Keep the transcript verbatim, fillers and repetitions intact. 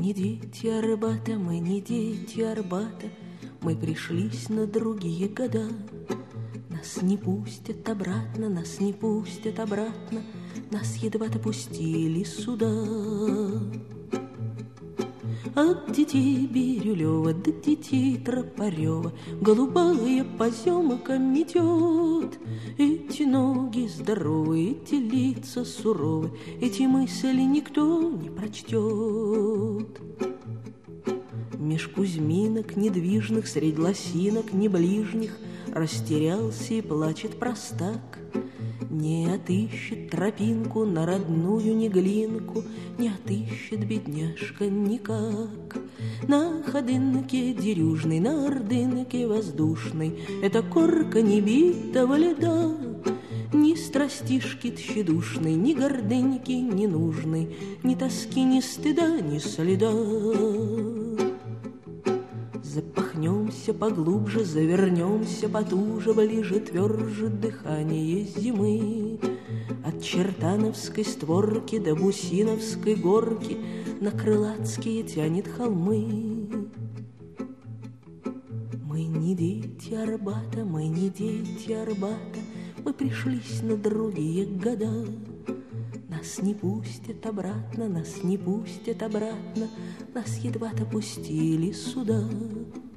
не дети Арбата, мы не дети Арбата, мы пришлись на другие года. Нас не пустят обратно, нас не пустят обратно, нас едва-то пустили сюда. От детей Бирюлева до детей Тропарева голубая поземка метет. Эти ноги здоровые, эти лица суровы, эти мысли никто не прочтет. Меж кузьминок недвижных, средь лосинок неближних растерялся и плачет простак. Не отыщет тропинку на родную Неглинку, не отыщет бедняжка никак. На ходынке дерюжной, на ордынке воздушной это корка небитого льда. Ни страстишки тщедушной, ни гордыньки ненужной, ни тоски, ни стыда, ни следа. Запахнемся поглубже, завернемся потуже, ближе, тверже дыхание зимы. От Чертановской створки до Бусиновской горки на Крылатские тянет холмы. Мы не дети Арбата, мы не дети Арбата, мы пришлись на другие года. Нас не пустят обратно, нас не пустят обратно, нас едва-то пустили сюда.